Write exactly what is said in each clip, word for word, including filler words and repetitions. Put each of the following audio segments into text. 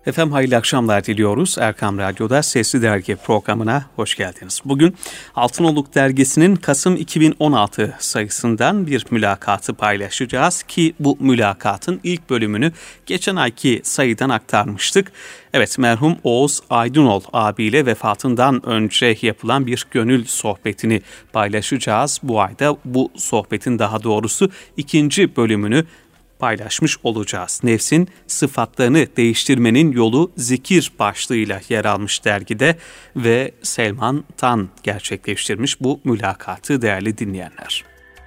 Efendim hayırlı akşamlar diliyoruz. Erkam Radyo'da Sesli Dergi programına hoş geldiniz. Bugün Altınoluk Dergisi'nin Kasım iki bin on altı sayısından bir mülakatı paylaşacağız ki bu mülakatın ilk bölümünü geçen ayki sayıdan aktarmıştık. Evet, merhum Oğuz Aydınol abiyle vefatından önce yapılan bir gönül sohbetini paylaşacağız. Bu ayda bu sohbetin daha doğrusu ikinci bölümünü paylaşmış olacağız. Nefsin sıfatlarını değiştirmenin yolu zikir başlığıyla yer almış dergide ve Selman Tan gerçekleştirmiş bu mülakatı değerli dinleyenler.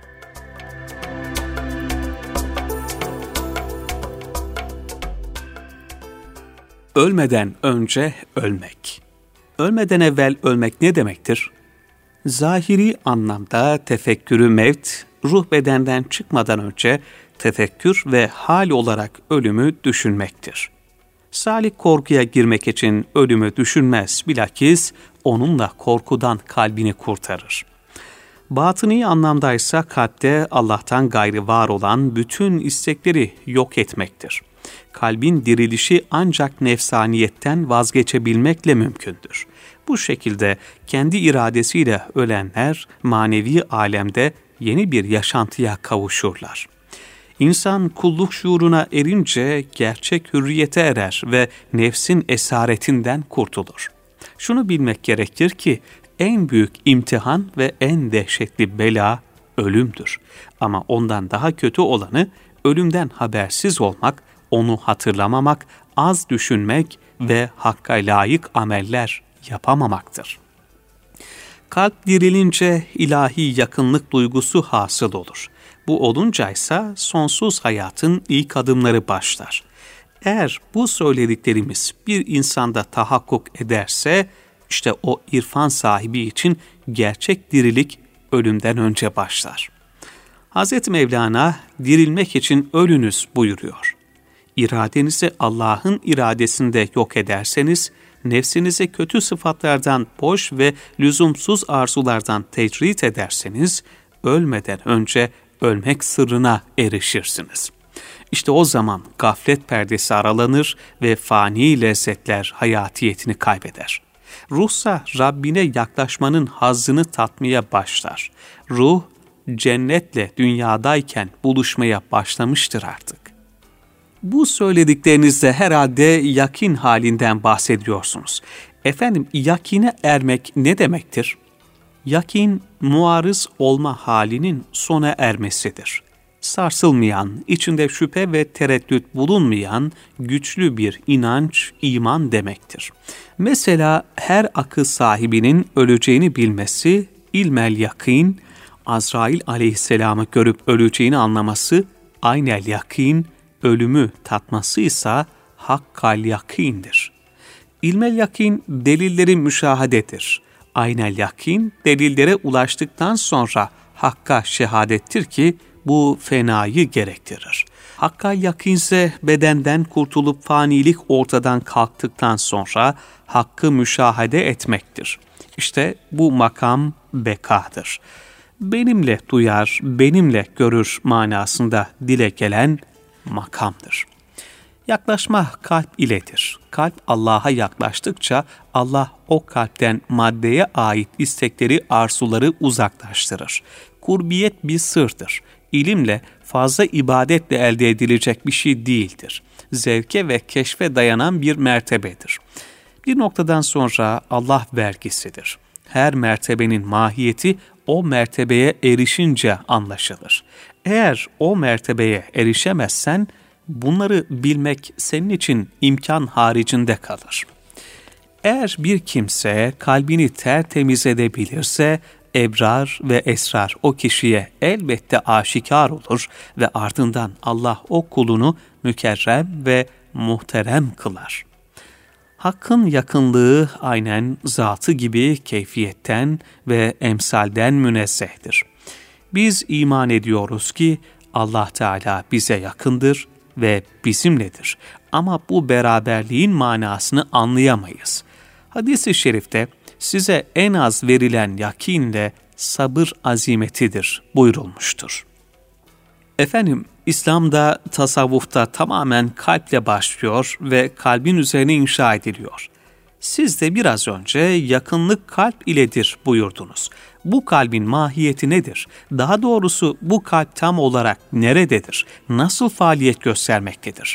Ölmeden önce ölmek. Ölmeden evvel ölmek ne demektir? Zahiri anlamda tefekkürü mevt, ruh bedenden çıkmadan önce tefekkür ve hal olarak ölümü düşünmektir. Salik korkuya girmek için ölümü düşünmez, bilakis onunla korkudan kalbini kurtarır. Batıni anlamdaysa kalpte Allah'tan gayrı var olan bütün istekleri yok etmektir. Kalbin dirilişi ancak nefsaniyetten vazgeçebilmekle mümkündür. Bu şekilde kendi iradesiyle ölenler manevi alemde yeni bir yaşantıya kavuşurlar. İnsan kulluk şuuruna erince gerçek hürriyete erer ve nefsin esaretinden kurtulur. Şunu bilmek gerekir ki en büyük imtihan ve en dehşetli bela ölümdür. Ama ondan daha kötü olanı ölümden habersiz olmak, onu hatırlamamak, az düşünmek ve hakka layık ameller yapamamaktır. Kalp dirilince ilahi yakınlık duygusu hasıl olur. Bu oluncaysa sonsuz hayatın ilk adımları başlar. Eğer bu söylediklerimiz bir insanda tahakkuk ederse, işte o irfan sahibi için gerçek dirilik ölümden önce başlar. Hazreti Mevlana dirilmek için ölünüz buyuruyor. İradenizi Allah'ın iradesinde yok ederseniz, nefsinizi kötü sıfatlardan, boş ve lüzumsuz arzulardan tecrit ederseniz, ölmeden önce ölmek sırrına erişirsiniz. İşte o zaman gaflet perdesi aralanır ve fani lezzetler hayatiyetini kaybeder. Ruhsa Rabbine yaklaşmanın hazzını tatmaya başlar. Ruh, cennetle dünyadayken buluşmaya başlamıştır artık. Bu söylediklerinizde herhalde yakin halinden bahsediyorsunuz. Efendim, yakine ermek ne demektir? Yakin, muarız olma halinin sona ermesidir. Sarsılmayan, içinde şüphe ve tereddüt bulunmayan güçlü bir inanç, iman demektir. Mesela her akıl sahibinin öleceğini bilmesi, ilmel yakin, Azrail aleyhisselamı görüp öleceğini anlaması, aynel yakin, ölümü tatması ise hakkal yakindir. İlmel yakin delilleri müşahadedir. Aynel yakin delillere ulaştıktan sonra hakka şehadettir ki bu fenayı gerektirir. Hakkal yakinse bedenden kurtulup fanilik ortadan kalktıktan sonra hakkı müşahede etmektir. İşte bu makam bekadır. Benimle duyar, benimle görür manasında dile gelen makamdır. Yaklaşma kalp iledir. Kalp Allah'a yaklaştıkça Allah o kalpten maddeye ait istekleri, arzuları uzaklaştırır. Kurbiyet bir sırdır. İlimle, fazla ibadetle elde edilecek bir şey değildir. Zevke ve keşfe dayanan bir mertebedir. Bir noktadan sonra Allah vergisidir. Her mertebenin mahiyeti o mertebeye erişince anlaşılır. Eğer o mertebeye erişemezsen, bunları bilmek senin için imkan haricinde kalır. Eğer bir kimse kalbini tertemiz edebilirse, ebrar ve esrar o kişiye elbette aşikar olur ve ardından Allah o kulunu mükerrem ve muhterem kılar. Hakkın yakınlığı aynen zatı gibi keyfiyetten ve emsalden münezzehtir. Biz iman ediyoruz ki Allah Teala bize yakındır ve bizimledir. Ama bu beraberliğin manasını anlayamayız. Hadis-i şerifte size en az verilen yakinle sabır azimetidir buyurulmuştur. Efendim, İslam'da, tasavvufta tamamen kalple başlıyor ve kalbin üzerine inşa ediliyor. Siz de biraz önce yakınlık kalp iledir buyurdunuz. Bu kalbin mahiyeti nedir? Daha doğrusu bu kalp tam olarak nerededir? Nasıl faaliyet göstermektedir?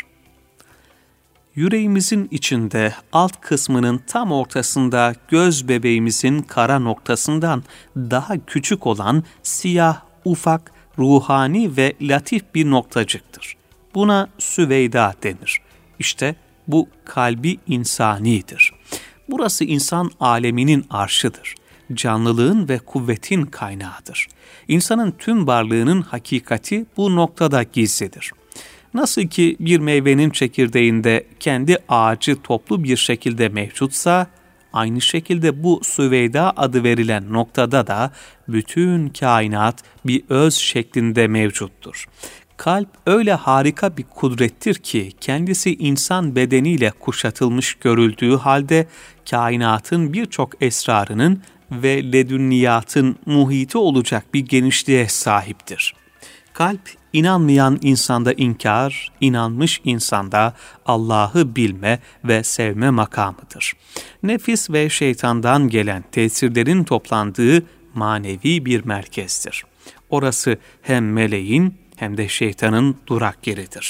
Yüreğimizin içinde alt kısmının tam ortasında göz bebeğimizin kara noktasından daha küçük olan siyah, ufak, ruhani ve latif bir noktacıktır. Buna Süveyda denir. İşte bu kalbi insanidir. Burası insan aleminin arşıdır. Canlılığın ve kuvvetin kaynağıdır. İnsanın tüm varlığının hakikati bu noktada gizlidir. Nasıl ki bir meyvenin çekirdeğinde kendi ağacı toplu bir şekilde mevcutsa, aynı şekilde bu Süveyda adı verilen noktada da bütün kainat bir öz şeklinde mevcuttur. Kalp öyle harika bir kudrettir ki kendisi insan bedeniyle kuşatılmış görüldüğü halde kainatın birçok esrarının ve ledünniyatın muhiti olacak bir genişliğe sahiptir. Kalp, inanmayan insanda inkar, inanmış insanda Allah'ı bilme ve sevme makamıdır. Nefis ve şeytandan gelen tesirlerin toplandığı manevi bir merkezdir. Orası hem meleğin hem de şeytanın durak yeridir.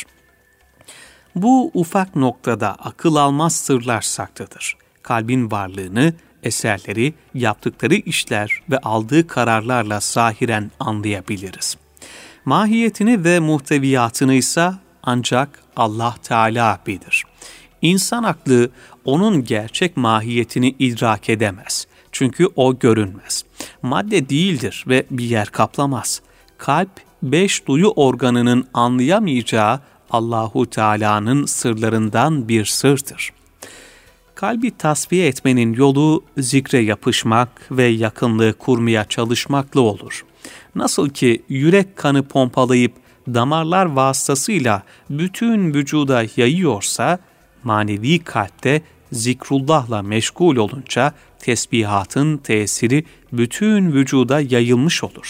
Bu ufak noktada akıl almaz sırlar saklıdır. Kalbin varlığını, eserleri, yaptıkları işler ve aldığı kararlarla zahiren anlayabiliriz. Mahiyetini ve muhteviyatını ise ancak Allah Teala bilir. İnsan aklı onun gerçek mahiyetini idrak edemez. Çünkü o görünmez. Madde değildir ve bir yer kaplamaz. Kalp, beş duyu organının anlayamayacağı Allahu Teala'nın sırlarından bir sırdır. Kalbi tasfiye etmenin yolu zikre yapışmak ve yakınlığı kurmaya çalışmakla olur. Nasıl ki yürek kanı pompalayıp damarlar vasıtasıyla bütün vücuda yayıyorsa, manevi kalpte zikrullahla meşgul olunca tesbihatın tesiri bütün vücuda yayılmış olur.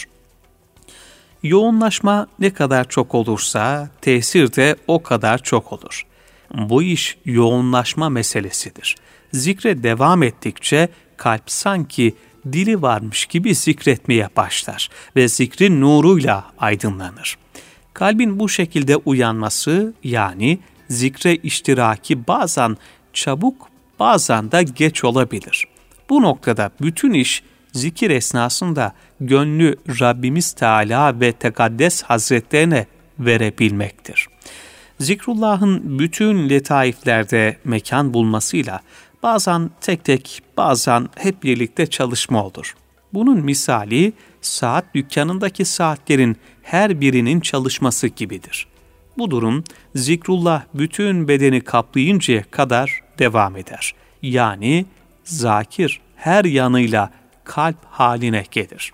Yoğunlaşma ne kadar çok olursa tesir de o kadar çok olur. Bu iş yoğunlaşma meselesidir. Zikre devam ettikçe kalp sanki dili varmış gibi zikretmeye başlar ve zikrin nuruyla aydınlanır. Kalbin bu şekilde uyanması, yani zikre iştiraki bazen çabuk bazen de geç olabilir. Bu noktada bütün iş zikir esnasında gönlü Rabbimiz Teala ve Tekaddes Hazretlerine verebilmektir. Zikrullah'ın bütün letaiflerde mekan bulmasıyla bazen tek tek, bazen hep birlikte çalışma olur. Bunun misali saat dükkanındaki saatlerin her birinin çalışması gibidir. Bu durum zikrullah bütün bedeni kaplayıncaya kadar devam eder. Yani zakir her yanıyla kalp haline gelir.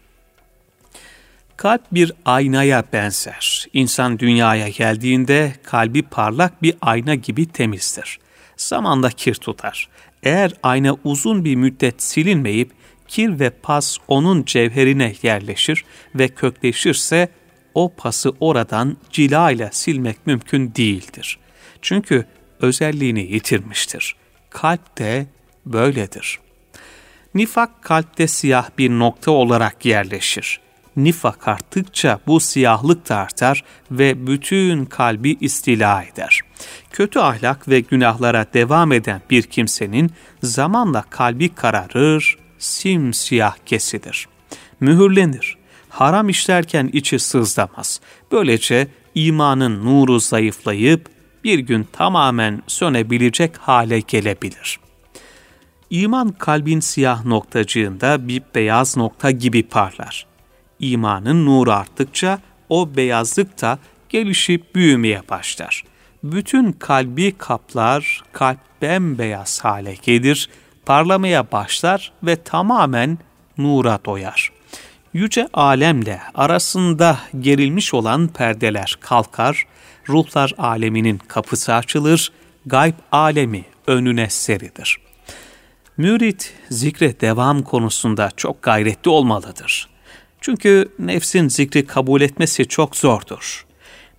Kalp bir aynaya benzer. İnsan dünyaya geldiğinde kalbi parlak bir ayna gibi temizdir. Zamanla kir tutar. Eğer ayna uzun bir müddet silinmeyip kir ve pas onun cevherine yerleşir ve kökleşirse o pası oradan cila ile silmek mümkün değildir. Çünkü özelliğini yitirmiştir. Kalp de böyledir. Nifak kalpte siyah bir nokta olarak yerleşir. Nifak arttıkça bu siyahlık da artar ve bütün kalbi istila eder. Kötü ahlak ve günahlara devam eden bir kimsenin zamanla kalbi kararır, simsiyah kesilir. Mühürlenir. Haram işlerken içi sızlamaz. Böylece imanın nuru zayıflayıp bir gün tamamen sönebilecek hale gelebilir. İman kalbin siyah noktacığında bir beyaz nokta gibi parlar. İmanın nuru arttıkça o beyazlık da gelişip büyümeye başlar. Bütün kalbi kaplar, kalp bembeyaz hale gelir, parlamaya başlar ve tamamen nura doyar. Yüce alemle arasında gerilmiş olan perdeler kalkar, ruhlar aleminin kapısı açılır, gayb alemi önüne serilir. Mürit zikre devam konusunda çok gayretli olmalıdır. Çünkü nefsin zikri kabul etmesi çok zordur.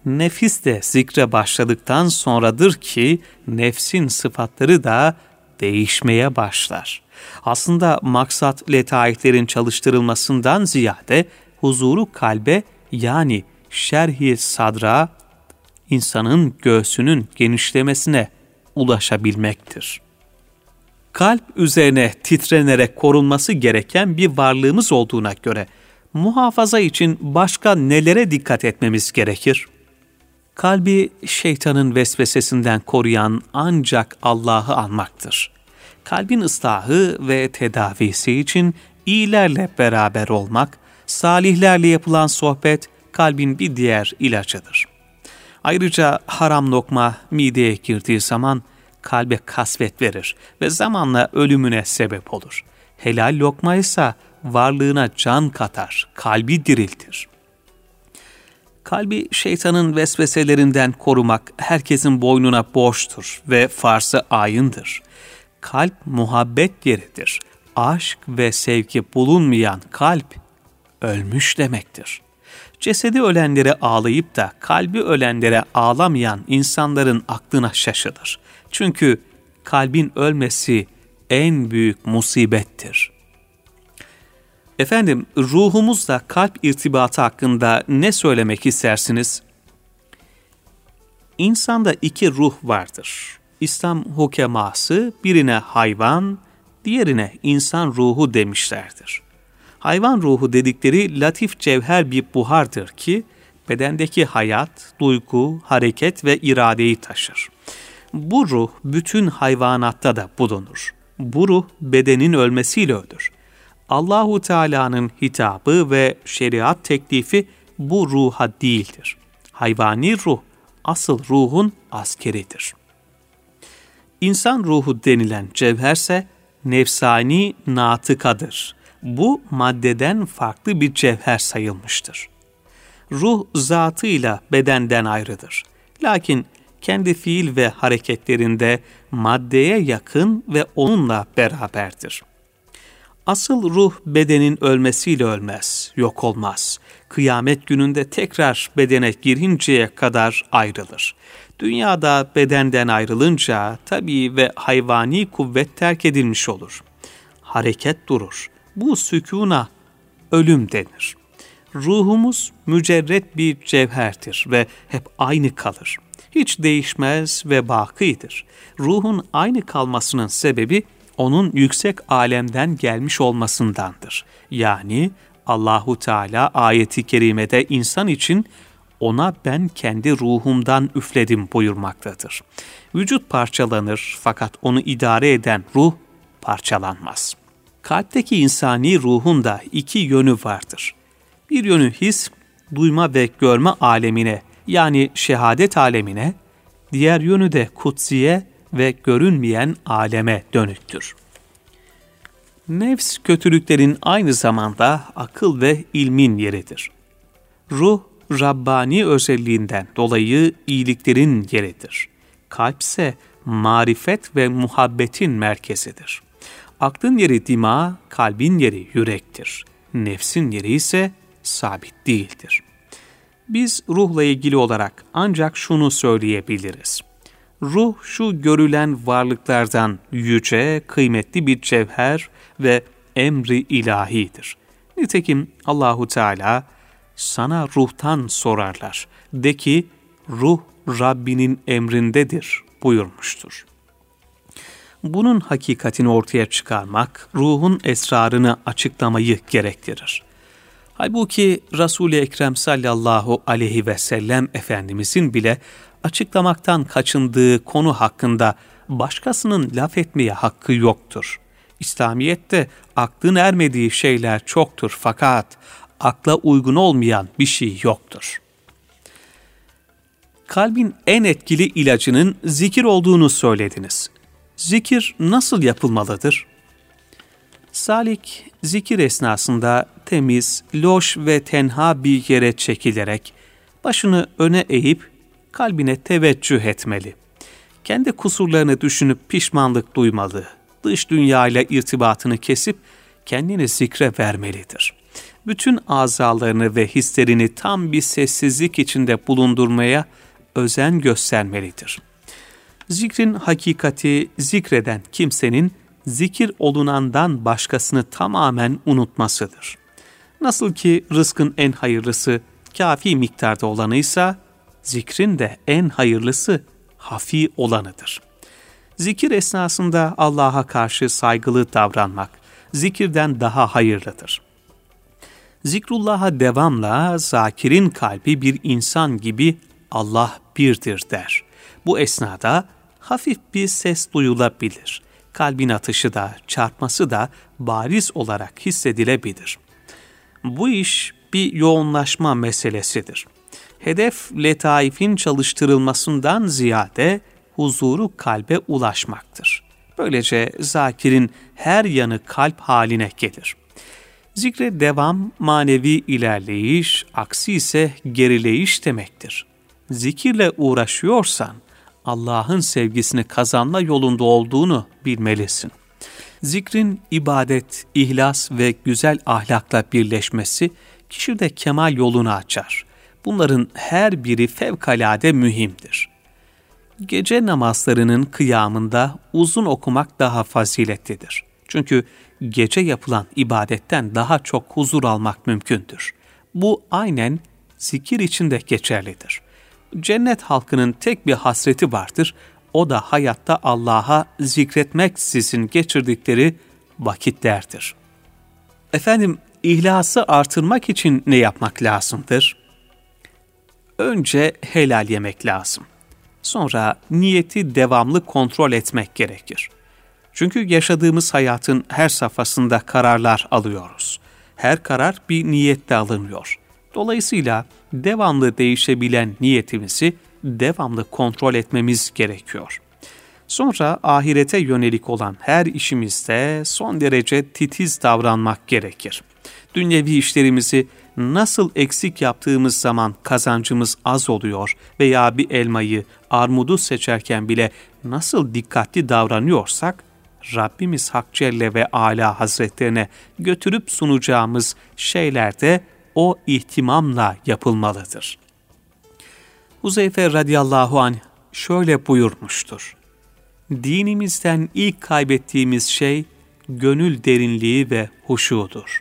nefis de zikre başladıktan sonradır ki nefsin sıfatları da değişmeye başlar. Aslında maksat letaiflerin çalıştırılmasından ziyade huzuru kalbe yani şerh-i sadra, insanın göğsünün genişlemesine ulaşabilmektir. Kalp üzerine titrenerek korunması gereken bir varlığımız olduğuna göre muhafaza için başka nelere dikkat etmemiz gerekir? Kalbi şeytanın vesvesesinden koruyan ancak Allah'ı anmaktır. Kalbin ıslahı ve tedavisi için iyilerle beraber olmak, salihlerle yapılan sohbet kalbin bir diğer ilacıdır. Ayrıca haram lokma mideye girdiği zaman kalbe kasvet verir ve zamanla ölümüne sebep olur. Helal lokma ise varlığına can katar, kalbi diriltir. Kalbi şeytanın vesveselerinden korumak herkesin boynuna borçtur ve farz-ı ayındır. Kalp muhabbet yeridir. Aşk ve sevgi bulunmayan kalp ölmüş demektir. Cesedi ölenlere ağlayıp da kalbi ölenlere ağlamayan insanların aklına şaşılır. Çünkü kalbin ölmesi en büyük musibettir. Efendim, ruhumuzla kalp irtibatı hakkında ne söylemek istersiniz? İnsanda iki ruh vardır. İslam hukeması birine hayvan, diğerine insan ruhu demişlerdir. Hayvan ruhu dedikleri latif cevher bir buhardır ki, bedendeki hayat, duygu, hareket ve iradeyi taşır. Bu ruh bütün hayvanatta da bulunur. Bu ruh bedenin ölmesiyle ölür. Allahu Teala'nın hitabı ve şeriat teklifi bu ruha değildir. Hayvani ruh, asıl ruhun askeridir. İnsan ruhu denilen cevherse nefsani natıkadır. Bu maddeden farklı bir cevher sayılmıştır. Ruh zatıyla bedenden ayrıdır. Lakin kendi fiil ve hareketlerinde maddeye yakın ve onunla beraberdir. Asıl ruh bedenin ölmesiyle ölmez, yok olmaz. Kıyamet gününde tekrar bedene girinceye kadar ayrılır. Dünyada bedenden ayrılınca tabii ve hayvani kuvvet terk edilmiş olur. Hareket durur. Bu sükûna ölüm denir. Ruhumuz mücerret bir cevherdir ve hep aynı kalır. Hiç değişmez ve bakidir. Ruhun aynı kalmasının sebebi onun yüksek alemden gelmiş olmasındandır. Yani Allahu Teala ayeti kerimede insan için ona ben kendi ruhumdan üfledim buyurmaktadır. Vücut parçalanır fakat onu idare eden ruh parçalanmaz. Kalpteki insani ruhun da iki yönü vardır. Bir yönü his, duyma ve görme alemine yani şehadet alemine, diğer yönü de kutsiye ve görünmeyen aleme dönüktür. Nefs kötülüklerin aynı zamanda akıl ve ilmin yeridir. Ruh, Rabbani özelliğinden dolayı iyiliklerin yeridir. Kalp ise marifet ve muhabbetin merkezidir. Aklın yeri dima, kalbin yeri yürektir. Nefsin yeri ise sabit değildir. Biz ruhla ilgili olarak ancak şunu söyleyebiliriz. Ruh şu görülen varlıklardan yüce, kıymetli bir cevher ve emri ilahidir. Nitekim Allahu Teala sana ruhtan sorarlar. De ki ruh Rabbinin emrindedir buyurmuştur. Bunun hakikatini ortaya çıkarmak, ruhun esrarını açıklamayı gerektirir. Halbuki Resul-i Ekrem sallallahu aleyhi ve sellem Efendimizin bile açıklamaktan kaçındığı konu hakkında başkasının laf etmeye hakkı yoktur. İslamiyet'te aklın ermediği şeyler çoktur fakat akla uygun olmayan bir şey yoktur. Kalbin en etkili ilacının zikir olduğunu söylediniz. Zikir nasıl yapılmalıdır? Salik, zikir esnasında temiz, loş ve tenha bir yere çekilerek, başını öne eğip, kalbine teveccüh etmeli. Kendi kusurlarını düşünüp pişmanlık duymalı. Dış dünyayla irtibatını kesip, kendini zikre vermelidir. bütün azalarını ve hislerini tam bir sessizlik içinde bulundurmaya özen göstermelidir. Zikrin hakikati, zikreden kimsenin zikir olunandan başkasını tamamen unutmasıdır. Nasıl ki rızkın en hayırlısı kafi miktarda olanıysa, zikrin de en hayırlısı hafi olanıdır. Zikir esnasında Allah'a karşı saygılı davranmak, zikirden daha hayırlıdır. Zikrullah'a devamla zakirin kalbi bir insan gibi Allah birdir der. Bu esnada hafif bir ses duyulabilir. Kalbin atışı da, çarpması da bariz olarak hissedilebilir. Bu iş bir yoğunlaşma meselesidir. Hedef letaifin çalıştırılmasından ziyade huzuru kalbe ulaşmaktır. Böylece zakirin her yanı kalp haline gelir. Zikre devam manevi ilerleyiş, aksi ise gerileyiş demektir. Zikirle uğraşıyorsan Allah'ın sevgisini kazanma yolunda olduğunu bilmelisin. Zikrin ibadet, ihlas ve güzel ahlakla birleşmesi kişide kemal yolunu açar. Bunların her biri fevkalade mühimdir. Gece namazlarının kıyamında uzun okumak daha faziletlidir. Çünkü gece yapılan ibadetten daha çok huzur almak mümkündür. Bu aynen zikir için de geçerlidir. Cennet halkının tek bir hasreti vardır, o da hayatta Allah'a zikretmeksizin geçirdikleri vakitlerdir. Efendim, ihlası artırmak için ne yapmak lazımdır? Önce helal yemek lazım. Sonra niyeti devamlı kontrol etmek gerekir. Çünkü yaşadığımız hayatın her safhasında kararlar alıyoruz. Her karar bir niyetle alınıyor. Dolayısıyla devamlı değişebilen niyetimizi devamlı kontrol etmemiz gerekiyor. Sonra ahirete yönelik olan her işimizde son derece titiz davranmak gerekir. Dünyevi işlerimizi nasıl eksik yaptığımız zaman kazancımız az oluyor veya bir elmayı, armudu seçerken bile nasıl dikkatli davranıyorsak, Rabbimiz Hak Celle ve Ala Hazretlerine götürüp sunacağımız şeyler de o ihtimamla yapılmalıdır. Huzeyfe radıyallahu anh şöyle buyurmuştur: dinimizden ilk kaybettiğimiz şey gönül derinliği ve huşudur.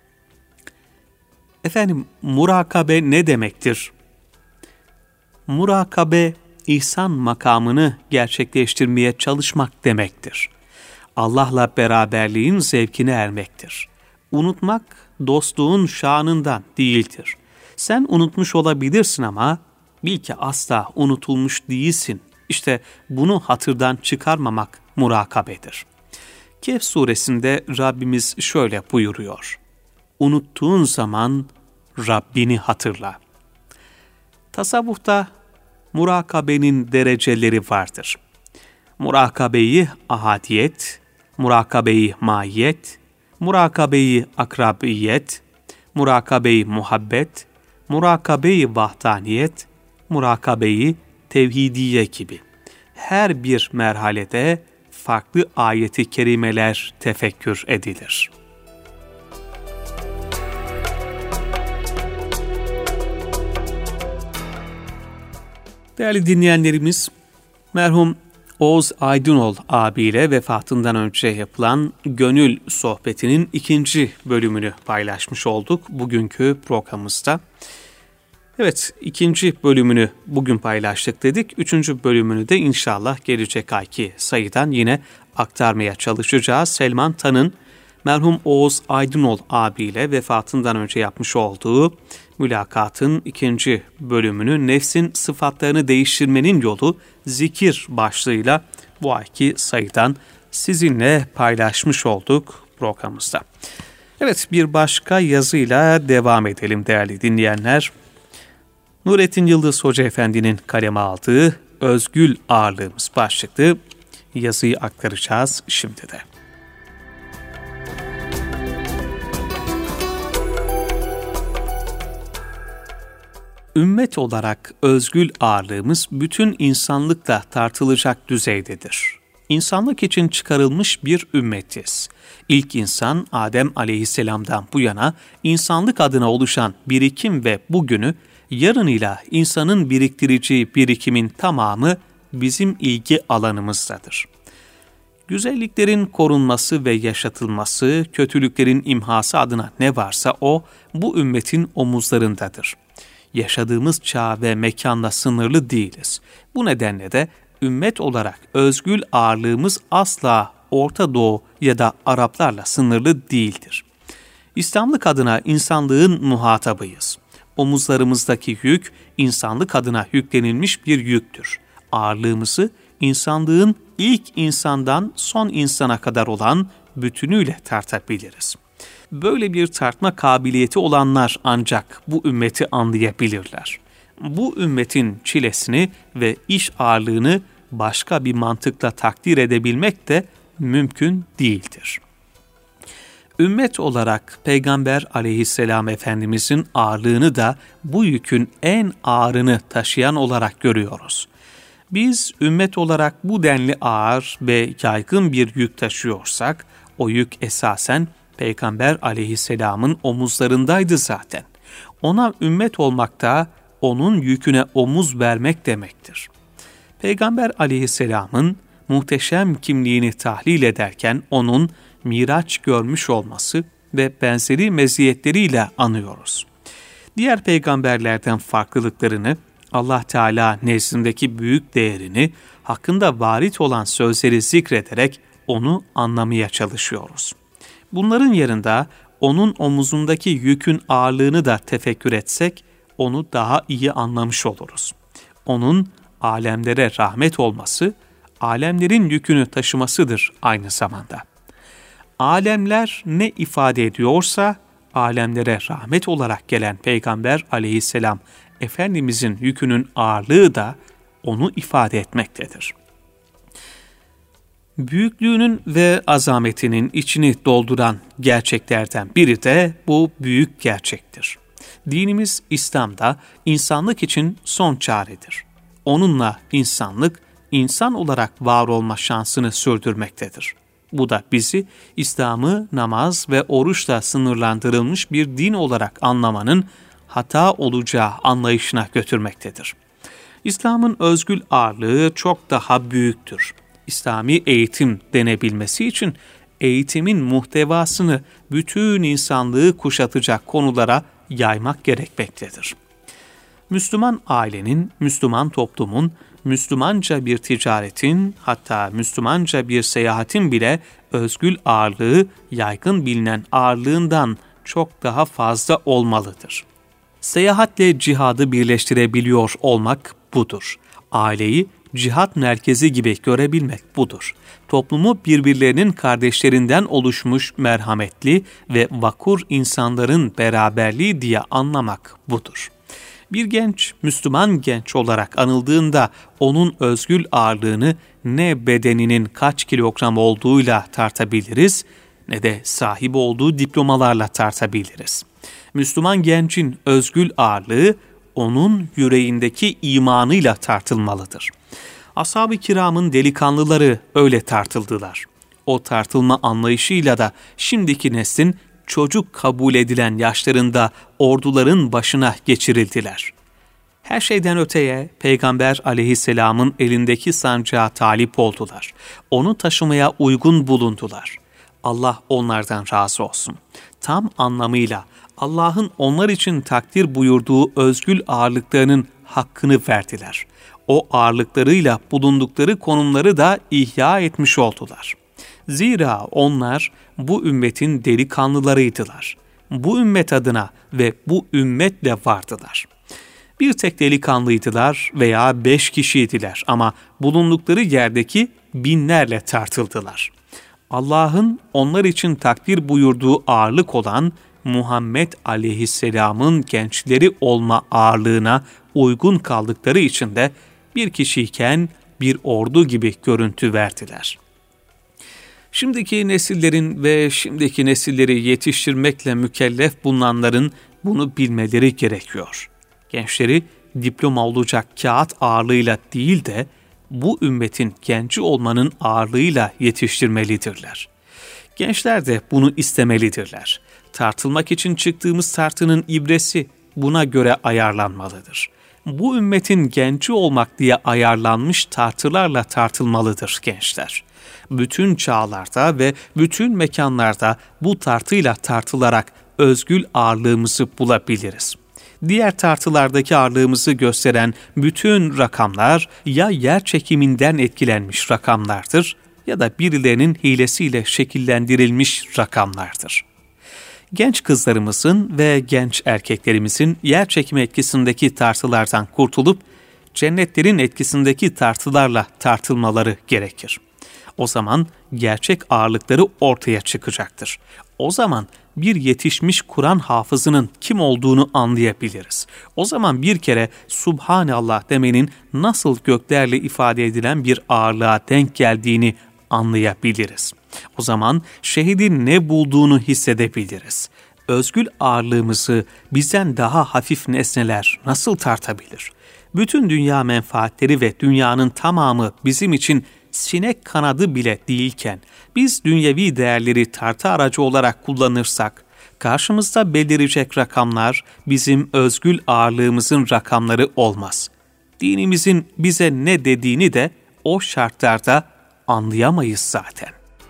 Efendim, murakabe ne demektir? Murakabe, ihsan makamını gerçekleştirmeye çalışmak demektir. Allah'la beraberliğin zevkine ermektir. Unutmak, dostluğun şanından değildir. Sen unutmuş olabilirsin ama bil ki asla unutulmuş değilsin. İşte bunu hatırdan çıkarmamak murakabedir. Kehf suresinde Rabbimiz şöyle buyuruyor: unuttuğun zaman Rabbini hatırla. Tasavvufta murakabenin dereceleri vardır. Murakabeyi ahadiyet, murakabeyi mahiyet, murakabeyi akrabiyet, murakabeyi muhabbet, murakabeyi vahdaniyet, murakabeyi tevhidiye gibi. Her bir merhalede farklı ayeti kerimeler tefekkür edilir. Değerli dinleyenlerimiz, merhum Oğuz Aydınol abiyle vefatından önce yapılan Gönül Sohbeti'nin ikinci bölümünü paylaşmış olduk bugünkü programımızda. Evet, ikinci bölümünü bugün paylaştık dedik. Üçüncü bölümünü de inşallah gelecek ayki sayıdan yine aktarmaya çalışacağız. Selman Tan'ın merhum Oğuz Aydınol abiyle vefatından önce yapmış olduğu mülakatın ikinci bölümünü nefsin sıfatlarını değiştirmenin yolu zikir başlığıyla bu ayki sayıdan sizinle paylaşmış olduk programımızda. Evet, bir başka yazıyla devam edelim değerli dinleyenler. Nurettin Yıldız Hoca Efendi'nin kaleme aldığı Özgül Ağırlığımız başlıklı yazıyı aktaracağız şimdi de. Ümmet olarak özgül ağırlığımız bütün insanlıkla tartılacak düzeydedir. İnsanlık için çıkarılmış bir ümmetiz. İlk insan Adem aleyhisselamdan bu yana insanlık adına oluşan birikim ve bugünü yarınıyla insanın biriktireceği birikimin tamamı bizim ilgi alanımızdadır. Güzelliklerin korunması ve yaşatılması, kötülüklerin imhası adına ne varsa o, bu ümmetin omuzlarındadır. Yaşadığımız çağ ve mekanla sınırlı değiliz. Bu nedenle de ümmet olarak özgül ağırlığımız asla Orta Doğu ya da Araplarla sınırlı değildir. İslamlık adına insanlığın muhatabıyız. Omuzlarımızdaki yük, insanlık adına yüklenilmiş bir yüktür. Ağırlığımızı, insanlığın ilk insandan son insana kadar olan bütünüyle tartabiliriz. Böyle bir tartma kabiliyeti olanlar ancak bu ümmeti anlayabilirler. Bu ümmetin çilesini ve iş ağırlığını başka bir mantıkla takdir edebilmek de mümkün değildir. Ümmet olarak Peygamber aleyhisselam Efendimizin ağırlığını da bu yükün en ağırını taşıyan olarak görüyoruz. Biz ümmet olarak bu denli ağır ve yaygın bir yük taşıyorsak, o yük esasen Peygamber aleyhisselamın omuzlarındaydı zaten. Ona ümmet olmak da onun yüküne omuz vermek demektir. Peygamber aleyhisselamın muhteşem kimliğini tahlil ederken onun Miraç görmüş olması ve benzeri meziyetleriyle anıyoruz. Diğer peygamberlerden farklılıklarını, Allah Teala nezdindeki büyük değerini, hakkında varit olan sözleri zikrederek onu anlamaya çalışıyoruz. Bunların yanında onun omuzundaki yükün ağırlığını da tefekkür etsek, onu daha iyi anlamış oluruz. Onun alemlere rahmet olması, alemlerin yükünü taşımasıdır aynı zamanda. Alemler ne ifade ediyorsa, alemlere rahmet olarak gelen Peygamber aleyhisselam Efendimizin yükünün ağırlığı da onu ifade etmektedir. Büyüklüğünün ve azametinin içini dolduran gerçeklerden biri de bu büyük gerçektir. Dinimiz İslam'da insanlık için son çaredir. Onunla insanlık, insan olarak var olma şansını sürdürmektedir. Bu da bizi İslam'ı namaz ve oruçla sınırlandırılmış bir din olarak anlamanın hata olacağı anlayışına götürmektedir. İslam'ın özgül ağırlığı çok daha büyüktür. İslami eğitim denebilmesi için eğitimin muhtevasını bütün insanlığı kuşatacak konulara yaymak gerekmektedir. Müslüman ailenin, Müslüman toplumun, Müslümanca bir ticaretin, hatta Müslümanca bir seyahatin bile özgül ağırlığı yaygın bilinen ağırlığından çok daha fazla olmalıdır. Seyahatle cihadı birleştirebiliyor olmak budur. Aileyi cihat merkezi gibi görebilmek budur. Toplumu birbirlerinin kardeşlerinden oluşmuş merhametli ve vakur insanların beraberliği diye anlamak budur. Bir genç, Müslüman genç olarak anıldığında onun özgül ağırlığını ne bedeninin kaç kilogram olduğuyla tartabiliriz, ne de sahibi olduğu diplomalarla tartabiliriz. Müslüman gencin özgül ağırlığı onun yüreğindeki imanıyla tartılmalıdır. Ashab-ı kiramın delikanlıları öyle tartıldılar. O tartılma anlayışıyla da şimdiki neslin çocuk kabul edilen yaşlarında orduların başına geçirildiler. Her şeyden öteye Peygamber aleyhisselamın elindeki sancağa talip oldular. Onu taşımaya uygun bulundular. Allah onlardan razı olsun. Tam anlamıyla Allah'ın onlar için takdir buyurduğu özgül ağırlıklarının hakkını verdiler. O ağırlıklarıyla bulundukları konumları da ihya etmiş oldular. Zira onlar bu ümmetin delikanlılarıydılar. Bu ümmet adına ve bu ümmetle vardılar. Bir tek delikanlıydılar veya beş kişiydiler ama bulundukları yerdeki binlerle tartıldılar. Allah'ın onlar için takdir buyurduğu ağırlık olan Muhammed aleyhisselamın gençleri olma ağırlığına uygun kaldıkları için de bir kişiyken bir ordu gibi görüntü verdiler. Şimdiki nesillerin ve şimdiki nesilleri yetiştirmekle mükellef bulunanların bunu bilmeleri gerekiyor. Gençleri diploma olacak kağıt ağırlığıyla değil de bu ümmetin genci olmanın ağırlığıyla yetiştirmelidirler. Gençler de bunu istemelidirler. Tartılmak için çıktığımız tartının ibresi buna göre ayarlanmalıdır. Bu ümmetin genci olmak diye ayarlanmış tartılarla tartılmalıdır gençler. Bütün çağlarda ve bütün mekanlarda bu tartıyla tartılarak özgül ağırlığımızı bulabiliriz. Diğer tartılardaki ağırlığımızı gösteren bütün rakamlar ya yer çekiminden etkilenmiş rakamlardır ya da birilerinin hilesiyle şekillendirilmiş rakamlardır. Genç kızlarımızın ve genç erkeklerimizin yer çekimi etkisindeki tartılardan kurtulup cennetlerin etkisindeki tartılarla tartılmaları gerekir. O zaman gerçek ağırlıkları ortaya çıkacaktır. O zaman bir yetişmiş Kur'an hafızının kim olduğunu anlayabiliriz. O zaman bir kere Subhanallah demenin nasıl göklerle ifade edilen bir ağırlığa denk geldiğini anlayabiliriz. O zaman şehidin ne bulduğunu hissedebiliriz. Özgül ağırlığımızı bizden daha hafif nesneler nasıl tartabilir? Bütün dünya menfaatleri ve dünyanın tamamı bizim için sinek kanadı bile değilken, biz dünyevi değerleri tartı aracı olarak kullanırsak, karşımızda belirecek rakamlar bizim özgül ağırlığımızın rakamları olmaz. Dinimizin bize ne dediğini de o şartlarda anlayamayız zaten.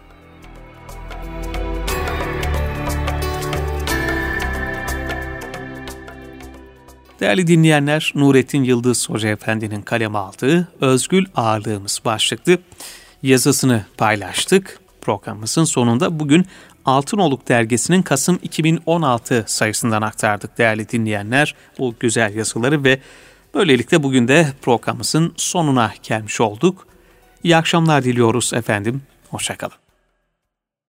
Değerli dinleyenler, Nurettin Yıldız Hoca Efendi'nin kaleme aldığı Özgül Ağırlığımız başlıklı yazısını paylaştık. Programımızın sonunda bugün Altınoluk Dergisi'nin Kasım iki bin on altı sayısından aktardık değerli dinleyenler bu güzel yazıları ve böylelikle bugün de programımızın sonuna gelmiş olduk. İyi akşamlar diliyoruz efendim. Hoşça kalın.